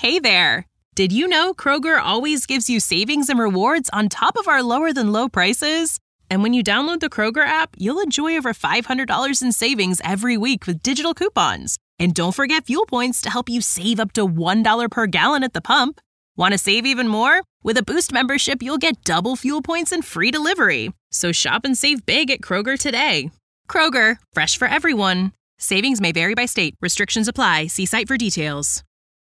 Hey there! Did you know Kroger always gives you savings and rewards on top of our lower-than-low prices? And when you download the Kroger app, you'll enjoy over $500 in savings every week with digital coupons. And don't forget fuel points to help you save up to $1 per gallon at the pump. Want to save even more? With a Boost membership, you'll get double fuel points and free delivery. So shop and save big at Kroger today. Kroger, fresh for everyone. Savings may vary by state. Restrictions apply. See site for details.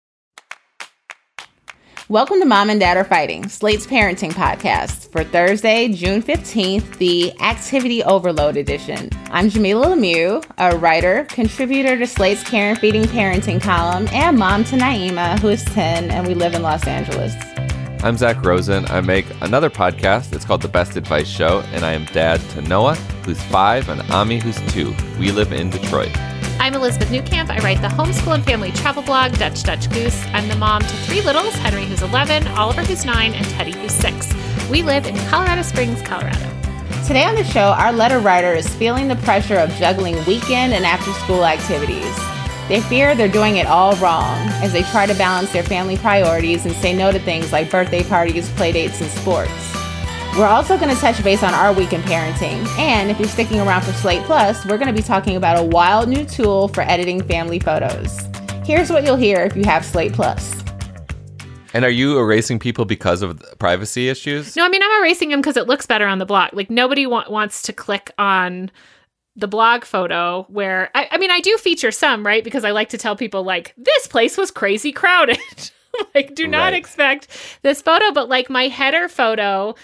Welcome to Mom and Dad Are Fighting, Slate's parenting podcast for Thursday, June 15th, the Activity Overload edition. I'm Jamila Lemieux, a writer, contributor to Slate's Care and Feeding Parenting column, and mom to Naima, who is 10, and we live in Los Angeles. I'm Zach Rosen. I make another podcast. It's called The Best Advice Show, and I am dad to Noah, who's 5, and Ami, who's 2. We live in Detroit. I'm Elizabeth Newcamp. I write the homeschool and family travel blog, Dutch Goose. I'm the mom to 3 littles, Henry, who's 11, Oliver, who's 9, and Teddy, who's 6. We live in Colorado Springs, Colorado. Today on the show, our letter writer is feeling the pressure of juggling weekend and after-school activities. They fear they're doing it all wrong as they try to balance their family priorities and say no to things like birthday parties, playdates, and sports. We're also going to touch base on our week in parenting. And if you're sticking around for Slate Plus, we're going to be talking about a wild new tool for editing family photos. Here's what you'll hear if you have Slate Plus. And are you erasing people because of privacy issues? No, I mean, I'm erasing them because it looks better on the blog. Like, nobody wants to click on the blog photo where, I do feature some, right? Because I like to tell people, like, this place was crazy crowded. Like, do not expect this photo. But, like, my header photo,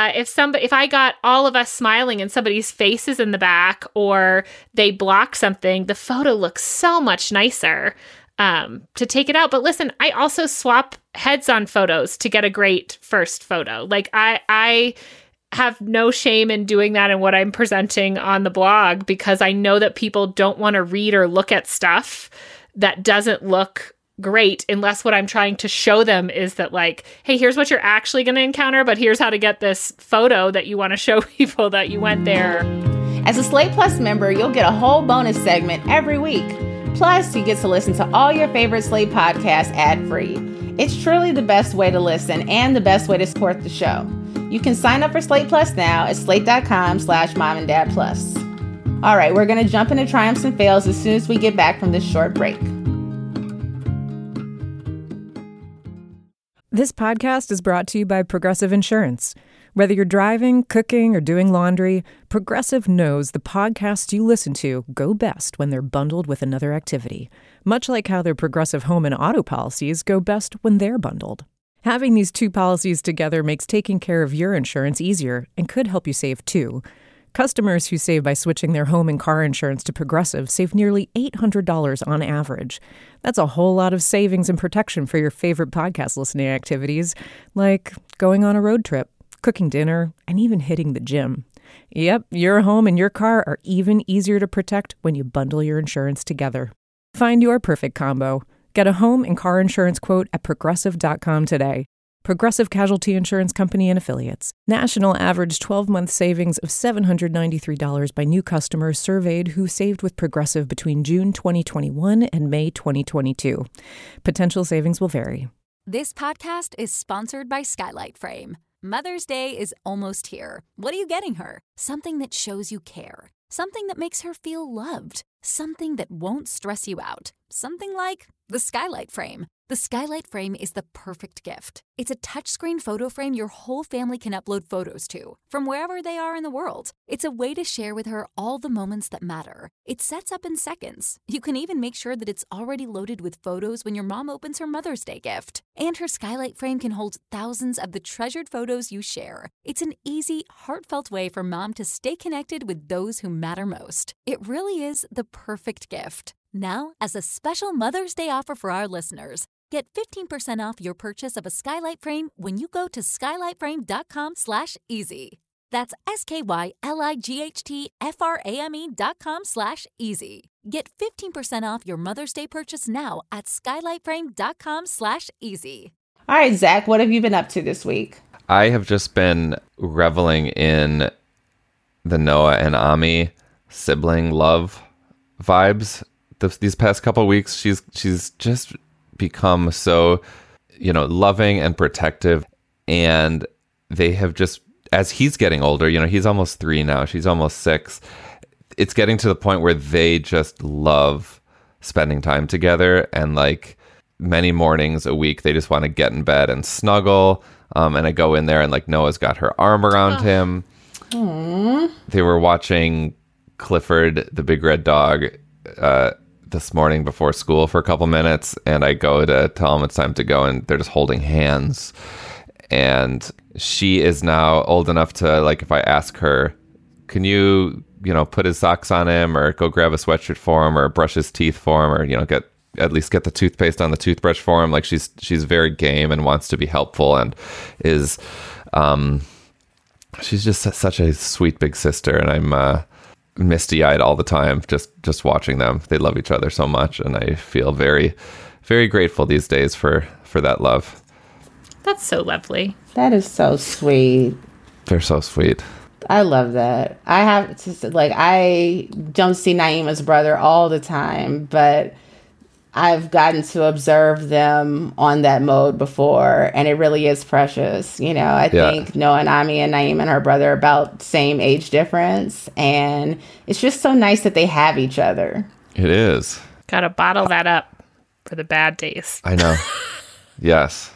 if I got all of us smiling and somebody's face is in the back or they block something, the photo looks so much nicer to take it out. But listen, I also swap heads on photos to get a great first photo. Like, I have no shame in doing that in what I'm presenting on the blog, because I know that people don't want to read or look at stuff that doesn't look great unless what I'm trying to show them is that, like, hey, here's what you're actually going to encounter, but here's how to get this photo that you want to show people that you went there. As a Slate Plus member, you'll get a whole bonus segment every week. Plus, you get to listen to all your favorite Slate podcasts ad-free. It's truly the best way to listen and the best way to support the show. You can sign up for Slate Plus now at slate.com/momanddadplus. All right, we're going to jump into triumphs and fails as soon as we get back from this short break. This podcast is brought to you by Progressive Insurance. Whether you're driving, cooking, or doing laundry, Progressive knows the podcasts you listen to go best when they're bundled with another activity, much like how their Progressive home and auto policies go best when they're bundled. Having these 2 policies together makes taking care of your insurance easier and could help you save too. Customers who save by switching their home and car insurance to Progressive save nearly $800 on average. That's a whole lot of savings and protection for your favorite podcast listening activities, like going on a road trip, cooking dinner, and even hitting the gym. Yep, your home and your car are even easier to protect when you bundle your insurance together. Find your perfect combo. Get a home and car insurance quote at Progressive.com today. Progressive Casualty Insurance Company and Affiliates. National average 12-month savings of $793 by new customers surveyed who saved with Progressive between June 2021 and May 2022. Potential savings will vary. This podcast is sponsored by Skylight Frame. Mother's Day is almost here. What are you getting her? Something that shows you care. Something that makes her feel loved. Something that won't stress you out. Something like the Skylight Frame. The Skylight Frame is the perfect gift. It's a touchscreen photo frame your whole family can upload photos to, from wherever they are in the world. It's a way to share with her all the moments that matter. It sets up in seconds. You can even make sure that it's already loaded with photos when your mom opens her Mother's Day gift. And her Skylight Frame can hold thousands of the treasured photos you share. It's an easy, heartfelt way for mom to stay connected with those who matter most. It really is the perfect gift. Now, as a special Mother's Day offer for our listeners, get 15% off your purchase of a Skylight Frame when you go to skylightframe.com/easy. That's SKYLIGHTFRAME.com/easy. Get 15% off your Mother's Day purchase now at skylightframe.com/easy. All right, Zach, what have you been up to this week? I have just been reveling in the Noah and Ami sibling love vibes. These past couple of weeks, she's just become so, loving and protective. And they have just, as he's getting older, he's almost 3 now, she's almost 6. It's getting to the point where they just love spending time together. And like many mornings a week, they just want to get in bed and snuggle. And I go in there and like Noah's got her arm around him. Aww. They were watching Clifford, the big red dog, this morning before school for a couple minutes. And I go to tell them it's time to go. And they're just holding hands. And she is now old enough to, like, if I ask her, can you, put his socks on him or go grab a sweatshirt for him or brush his teeth for him or, at least get the toothpaste on the toothbrush for him. Like she's very game and wants to be helpful and is, she's just such a sweet big sister. And I'm misty eyed all the time, just watching them. They love each other so much. And I feel very, very grateful these days for that love. That's so lovely. That is so sweet. They're so sweet. I love that. I have to, I don't see Naima's brother all the time, but I've gotten to observe them on that mode before, and it really is precious. I think Noah and Ami and Naima and her brother are about same age difference, and it's just so nice that they have each other. It is. Gotta bottle that up for the bad days. I know. Yes.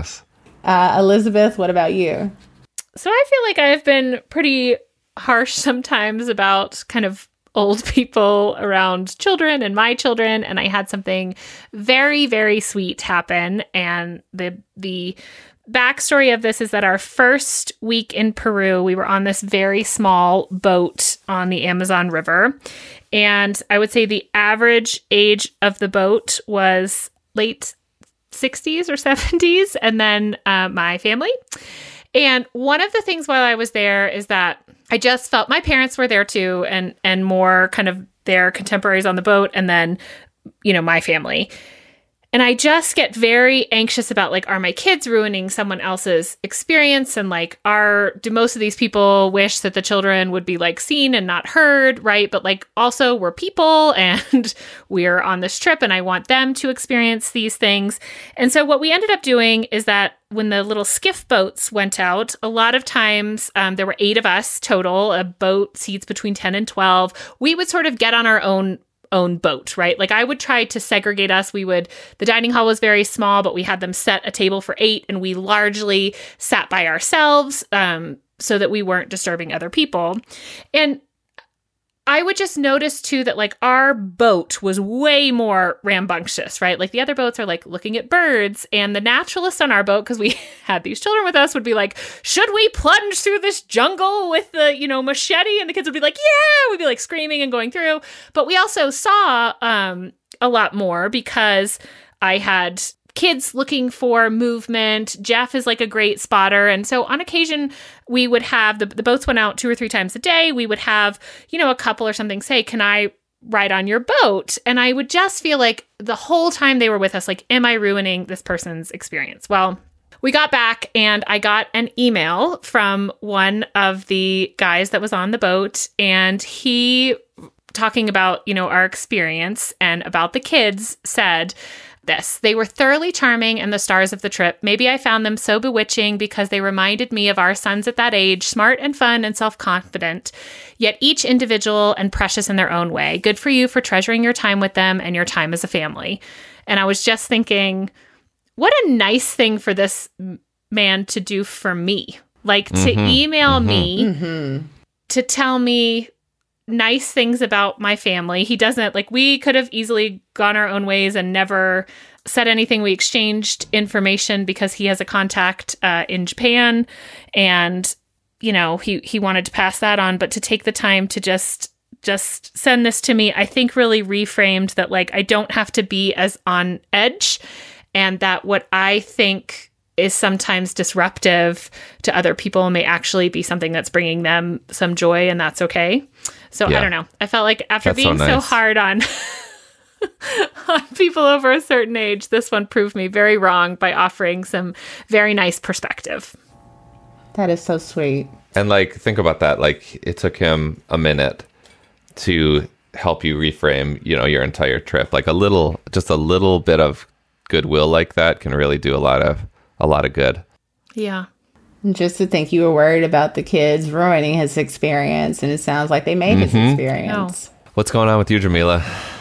Elizabeth, what about you? So I feel like I've been pretty harsh sometimes about kind of old people around children and my children. And I had something very, very sweet happen. And the backstory of this is that our first week in Peru, we were on this very small boat on the Amazon River. And I would say the average age of the boat was late 60s or 70s. And then my family. And one of the things while I was there is that I just felt my parents were there too, and more kind of their contemporaries on the boat, and then, my family. And I just get very anxious about, like, are my kids ruining someone else's experience? And like, do most of these people wish that the children would be like seen and not heard, right? But like, also we're people and we're on this trip and I want them to experience these things. And so what we ended up doing is that when the little skiff boats went out, a lot of times there were 8 of us total, a boat seats between 10 and 12. We would sort of get on our own boat, right? Like I would try to segregate us. The dining hall was very small, but we had them set a table for 8 and we largely sat by ourselves so that we weren't disturbing other people. And I would just notice too that like our boat was way more rambunctious, right? Like the other boats are like looking at birds, and the naturalists on our boat, because we had these children with us, would be like, should we plunge through this jungle with the, machete? And the kids would be like, yeah, we'd be like screaming and going through. But we also saw a lot more because I had kids looking for movement. Jeff is like a great spotter. And so on occasion, we would have, the boats went out 2 or 3 times a day. We would have, a couple or something say, can I ride on your boat? And I would just feel like the whole time they were with us, like, am I ruining this person's experience? Well, we got back and I got an email from one of the guys that was on the boat, and he, talking about, our experience and about the kids, said this: they were thoroughly charming and the stars of the trip. Maybe I found them so bewitching because they reminded me of our sons at that age, smart and fun and self-confident, yet each individual and precious in their own way. Good for you for treasuring your time with them and your time as a family. And I was just thinking, what a nice thing for this man to do for me. Like to email me to tell me nice things about my family. He doesn't, like, we could have easily gone our own ways and never said anything. We exchanged information because he has a contact in Japan, and he wanted to pass that on, but to take the time to just send this to me, I think really reframed that, like, I don't have to be as on edge, and that what I think is sometimes disruptive to other people may actually be something that's bringing them some joy, and that's okay. So yeah. I don't know. I felt like after that's being so hard on people over a certain age, this one proved me very wrong by offering some very nice perspective. That is so sweet. And like, think about that. Like, it took him a minute to help you reframe, your entire trip. Like just a little bit of goodwill like that can really do a lot of good. Yeah. Just to think you were worried about the kids ruining his experience, and it sounds like they made his experience. No. What's going on with you, Jamila?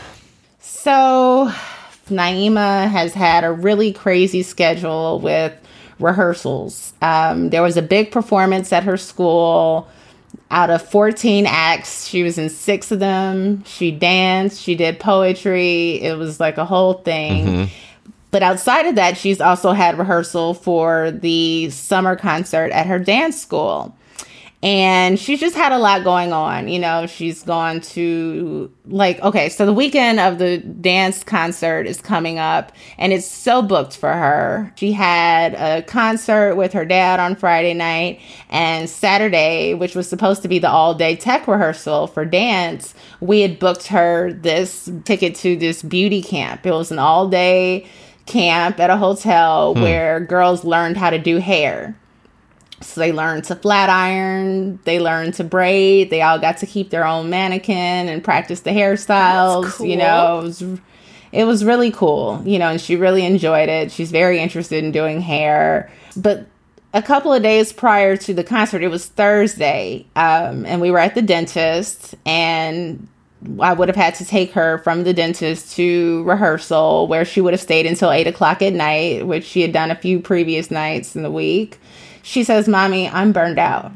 So Naima has had a really crazy schedule with rehearsals. There was a big performance at her school. Out of 14 acts, she was in 6 of them. She danced, she did poetry. It was like a whole thing. But outside of that, she's also had rehearsal for the summer concert at her dance school. And she's just had a lot going on. You know, she's gone to so the weekend of the dance concert is coming up and it's so booked for her. She had a concert with her dad on Friday night, and Saturday, which was supposed to be the all-day tech rehearsal for dance, we had booked her this ticket to this beauty camp. It was an all-day camp at a hotel where girls learned how to do hair. So they learned to flat iron, they learned to braid, they all got to keep their own mannequin and practice the hairstyles. That's cool. You know, it was really cool, you know, and she really enjoyed it. She's very interested in doing hair. But a couple of days prior to the concert, it was Thursday, and we were at the dentist, and I would have had to take her from the dentist to rehearsal, where she would have stayed until 8 o'clock at night, which she had done a few previous nights in the week. She says, "Mommy, I'm burned out."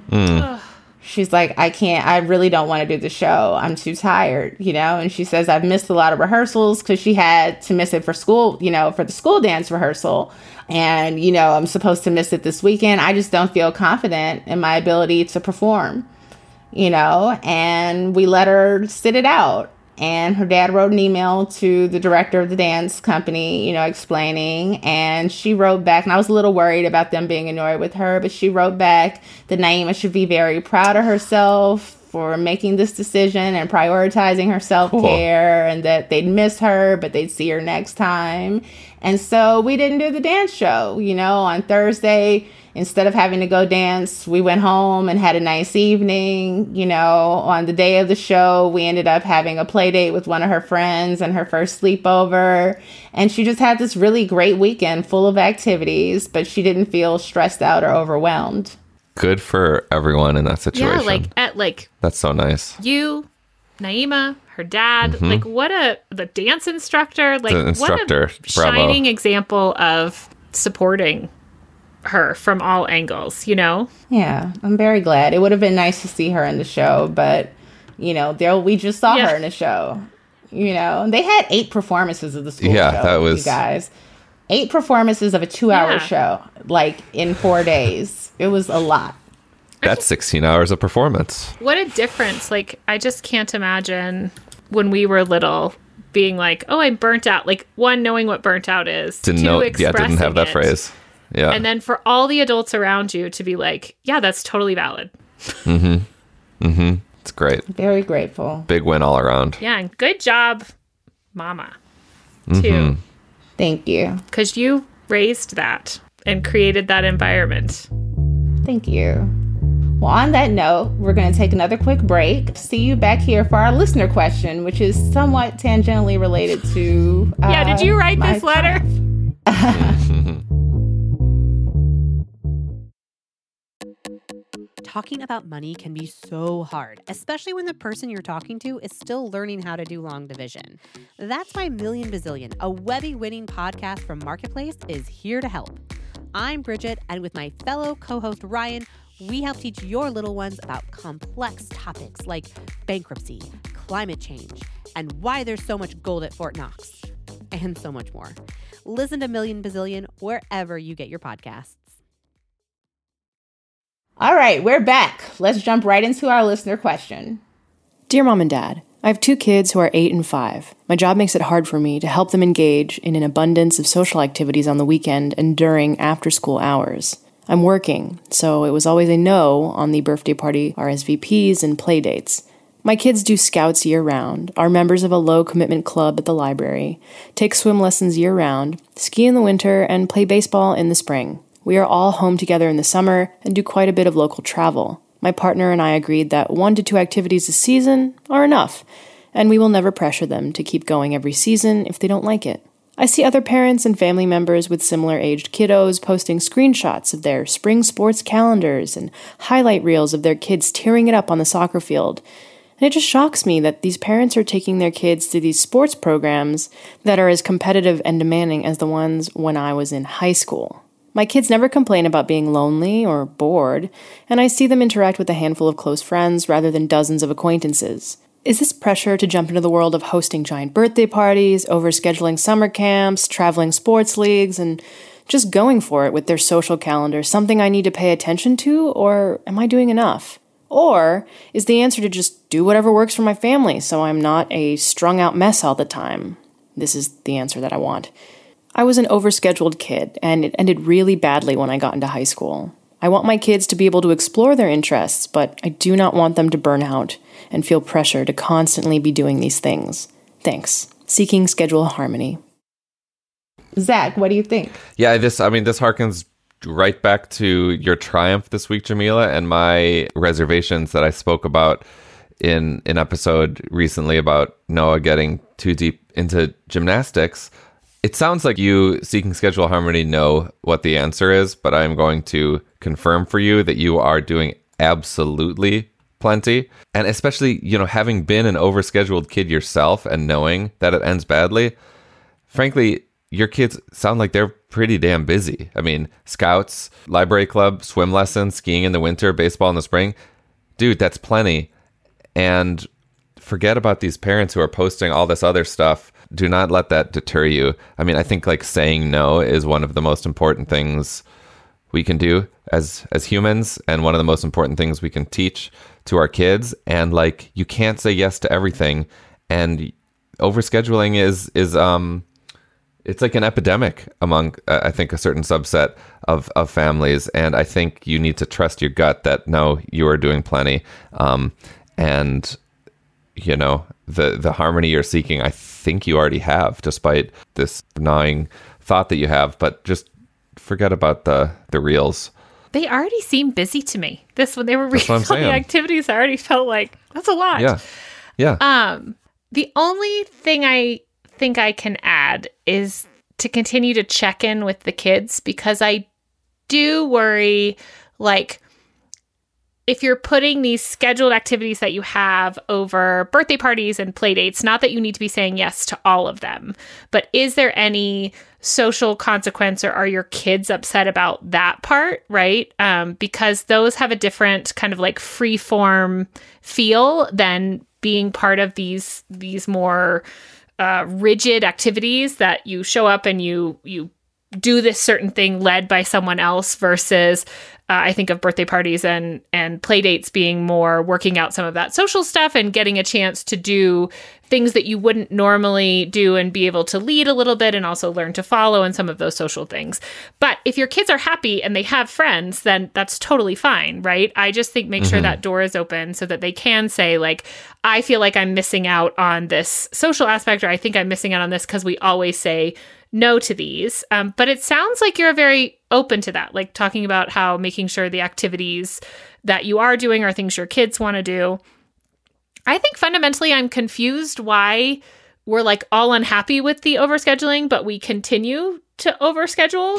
She's like, I really don't want to do the show. I'm too tired, you know? And she says, I've missed a lot of rehearsals because she had to miss it for school, you know, for the school dance rehearsal. And, you know, I'm supposed to miss it this weekend. I just don't feel confident in my ability to perform, you know? And we let her sit it out. And her dad wrote an email to the director of the dance company, you know, explaining. And she wrote back, and I was a little worried about them being annoyed with her, but she wrote back that Naima should be very proud of herself for making this decision and prioritizing her self-care, and that they'd miss her, but they'd see her next time. And so we didn't do the dance show, you know, on Thursday. Instead of having to go dance, we went home and had a nice evening. You know, on the day of the show, we ended up having a play date with one of her friends and her first sleepover. And she just had this really great weekend full of activities, but she didn't feel stressed out or overwhelmed. Good for everyone in that situation. Yeah, that's so nice. You, Naima, her dad, the dance instructor, what a shining example of supporting her from all angles, you know? Yeah, I'm very glad. It would have been nice to see her in the show, but, you know, we just saw her in the show, you know? And they had 8 performances of the school show, that was... you guys. 8 performances of a 2-hour show, like, in 4 days. It was a lot. That's 16 hours of performance. What a difference. Like, I just can't imagine when we were little being like, oh, I'm burnt out. Like, 1, knowing what burnt out is. Didn't have that phrase. Yeah. And then for all the adults around you to be like, yeah, that's totally valid. It's great. Very grateful. Big win all around. Yeah, and good job, Mama, too. Thank you. Because you raised that and created that environment. Thank you. Well, on that note, we're going to take another quick break. See you back here for our listener question, which is somewhat tangentially related to... did you write this letter? Talking about money can be so hard, especially when the person you're talking to is still learning how to do long division. That's why Million Bazillion, a Webby-winning podcast from Marketplace, is here to help. I'm Bridget, and with my fellow co-host Ryan, we help teach your little ones about complex topics like bankruptcy, climate change, and why there's so much gold at Fort Knox, and so much more. Listen to Million Bazillion wherever you get your podcasts. All right, we're back. Let's jump right into our listener question. Dear Mom and Dad, I have 2 kids who are 8 and 5. My job makes it hard for me to help them engage in an abundance of social activities on the weekend and during after-school hours. I'm working, so it was always a no on the birthday party RSVPs and play dates. My kids do scouts year-round, are members of a low-commitment club at the library, take swim lessons year-round, ski in the winter, and play baseball in the spring. We are all home together in the summer and do quite a bit of local travel. My partner and I agreed that 1 to 2 activities a season are enough, and we will never pressure them to keep going every season if they don't like it. I see other parents and family members with similar aged kiddos posting screenshots of their spring sports calendars and highlight reels of their kids tearing it up on the soccer field. And it just shocks me that these parents are taking their kids to these sports programs that are as competitive and demanding as the ones when I was in high school. My kids never complain about being lonely or bored, and I see them interact with a handful of close friends rather than dozens of acquaintances. Is this pressure to jump into the world of hosting giant birthday parties, overscheduling summer camps, traveling sports leagues, and just going for it with their social calendar something I need to pay attention to, or am I doing enough? Or is the answer to just do whatever works for my family so I'm not a strung-out mess all the time? This is the answer that I want. I was an overscheduled kid, and it ended really badly when I got into high school. I want my kids to be able to explore their interests, but I do not want them to burn out and feel pressure to constantly be doing these things. Thanks. Seeking Schedule Harmony. Zach, what do you think? Yeah, this harkens right back to your triumph this week, Jamila, and my reservations that I spoke about in an episode recently about Noah getting too deep into gymnastics. It sounds like you, Seeking Schedule Harmony, know what the answer is, but I'm going to confirm for you that you are doing absolutely plenty. And especially, having been an overscheduled kid yourself and knowing that it ends badly, frankly, your kids sound like they're pretty damn busy. I mean, scouts, library club, swim lessons, skiing in the winter, baseball in the spring. Dude, that's plenty. And forget about these parents who are posting all this other stuff. Do not let that deter you. I mean, I think saying no is one of the most important things we can do as humans, and one of the most important things we can teach to our kids. And you can't say yes to everything, and overscheduling is it's like an epidemic among I think a certain subset of families. And I think you need to trust your gut that no, you are doing plenty. And the harmony you're seeking, I think you already have, despite this gnawing thought that you have. But just forget about the reels. They already seem busy to me. When they were reading all the activities, I already felt like that's a lot. Yeah. The only thing I think I can add is to continue to check in with the kids, because I do worry, if you're putting these scheduled activities that you have over birthday parties and play dates, not that you need to be saying yes to all of them, but is there any social consequence, or are your kids upset about that part, right? Because those have a different kind of free form feel than being part of these more rigid activities that you show up and you do this certain thing led by someone else versus I think of birthday parties and play dates being more working out some of that social stuff and getting a chance to do things that you wouldn't normally do and be able to lead a little bit and also learn to follow and some of those social things. But if your kids are happy and they have friends, then that's totally fine, right? I just think make sure that door is open so that they can say I feel like I'm missing out on this social aspect, or I think I'm missing out on this because we always say no to these. But it sounds like you're very open to that, talking about how making sure the activities that you are doing are things your kids want to do. I think fundamentally I'm confused why we're all unhappy with the overscheduling, but we continue to overschedule.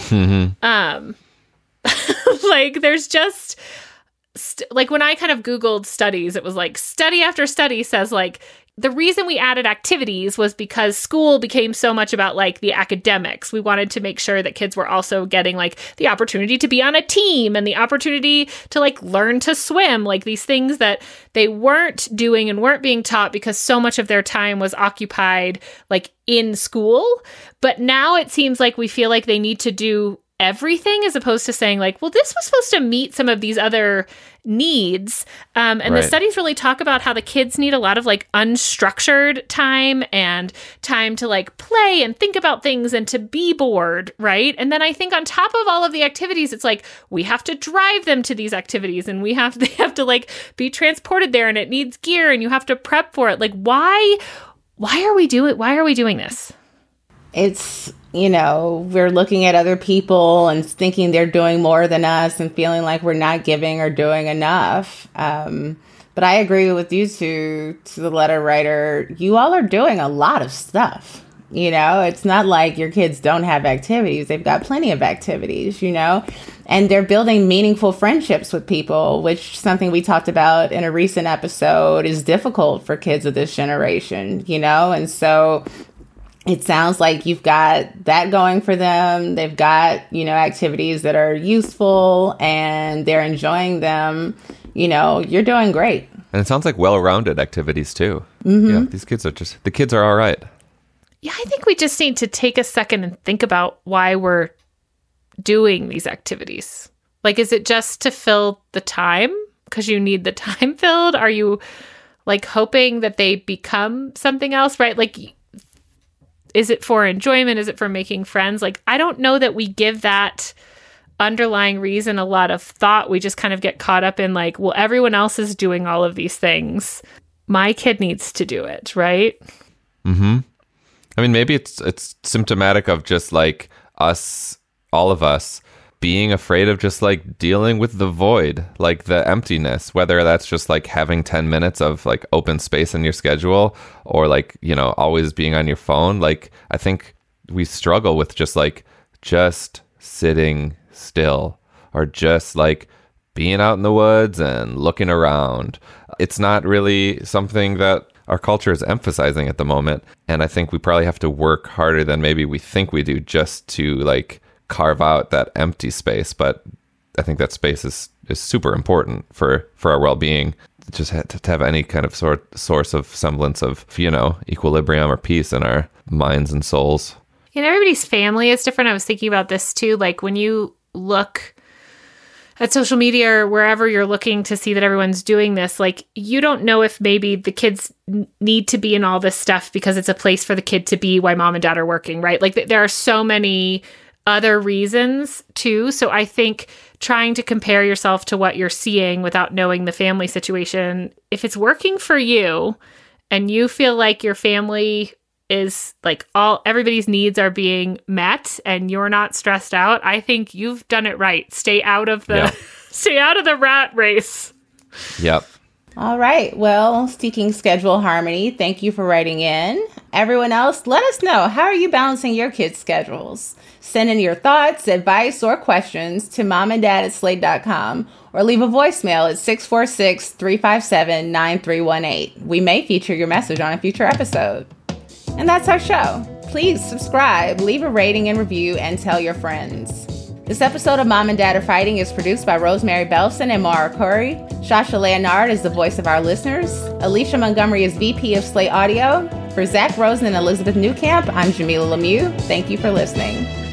There's just when I kind of Googled studies, it was study after study says the reason we added activities was because school became so much about the academics. We wanted to make sure that kids were also getting the opportunity to be on a team and the opportunity to learn to swim, these things that they weren't doing and weren't being taught because so much of their time was occupied in school. But now it seems like we feel like they need to do everything, as opposed to saying well, this was supposed to meet some of these other needs. And right. The studies really talk about how the kids need a lot of unstructured time and time to play and think about things and to be bored, right? And then I think on top of all of the activities, it's we have to drive them to these activities and they have to be transported there, and it needs gear and you have to prep for it. Why are we doing this? It's, we're looking at other people and thinking they're doing more than us and feeling like we're not giving or doing enough. But I agree with you two, to the letter writer. You all are doing a lot of stuff. You know, it's not like your kids don't have activities. They've got plenty of activities, you know, and they're building meaningful friendships with people, which something we talked about in a recent episode is difficult for kids of this generation, you know, and so it sounds like you've got that going for them. They've got, you know, activities that are useful and they're enjoying them. You know, you're doing great. And it sounds like well-rounded activities too. Mm-hmm. Yeah, the kids are all right. Yeah, I think we just need to take a second and think about why we're doing these activities. Like, is it just to fill the time because you need the time filled? Are you like hoping that they become something else, right? Like, is it for enjoyment? Is it for making friends? Like, I don't know that we give that underlying reason a lot of thought. We just kind of get caught up in like, well, everyone else is doing all of these things. My kid needs to do it, right? Mm-hmm. I mean, maybe it's symptomatic of just like us, all of us, being afraid of just like dealing with the void, like the emptiness, whether that's just like having 10 minutes of like open space in your schedule or like, you know, always being on your phone. Like, I think we struggle with just sitting still or just like being out in the woods and looking around. It's not really something that our culture is emphasizing at the moment. And I think we probably have to work harder than maybe we think we do just to like carve out that empty space. But I think that space is super important for our well-being. Just to have any kind of source of semblance of, you know, equilibrium or peace in our minds and souls. You know, everybody's family is different. I was thinking about this too. Like when you look at social media or wherever you're looking to see that everyone's doing this, like you don't know if maybe the kids need to be in all this stuff because it's a place for the kid to be while mom and dad are working, right? Like there are so many other reasons too. So I think trying to compare yourself to what you're seeing without knowing the family situation, if it's working for you and you feel like your family is like everybody's needs are being met and you're not stressed out, I think you've done it right. Stay out of the rat race. Yep. All right. Well, Seeking Schedule Harmony, thank you for writing in. Everyone else, let us know. How are you balancing your kids' schedules? Send in your thoughts, advice, or questions to momanddad@slate.com or leave a voicemail at 646-357-9318. We may feature your message on a future episode. And that's our show. Please subscribe, leave a rating and review, and tell your friends. This episode of Mom and Dad Are Fighting is produced by Rosemary Belson and Mara Curry. Shasha Leonard is the voice of our listeners. Alicia Montgomery is VP of Slate Audio. For Zach Rosen and Elizabeth Newcamp, I'm Jamila Lemieux. Thank you for listening.